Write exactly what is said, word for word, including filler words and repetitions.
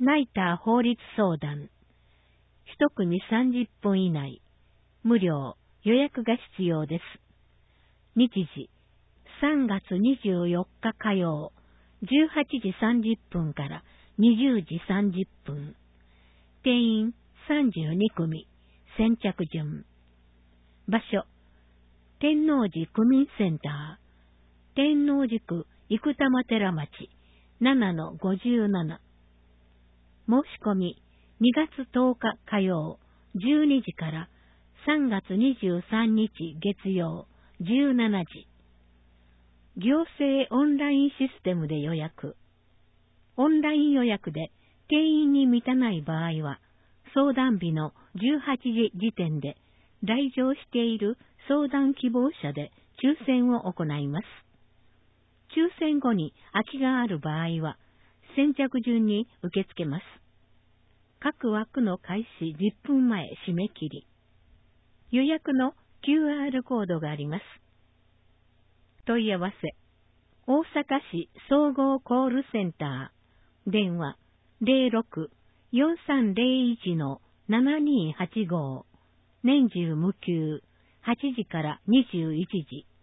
ナイター法律相談。一組さんじゅっぷん以内。無料、予約が必要です。日時、さんがつにじゅうよっか火曜、じゅうはちじさんじゅっぷんからにじゅうじさんじゅっぷん。定員さんじゅうにくみ、先着順。場所、天王寺区民センター、天王寺区生玉寺町 ななのごじゅうなな。申し込み、にがつとおか火曜、じゅうにじからさんがつにじゅうさんにち月曜、じゅうしちじ。行政オンラインシステムで予約。オンライン予約で定員に満たない場合は、相談日のじゅうはちじ時点で来場している相談希望者で抽選を行います。抽選後に空きがある場合は、先着順に受け付けます。各枠の開始じゅっぷんまえ締め切り。予約の キューアール コードがあります。問い合わせ。大阪市総合コールセンター。電話 ゼロろく よんさんゼロいち のななにーはちご。年中無休。はちじからにじゅういちじ。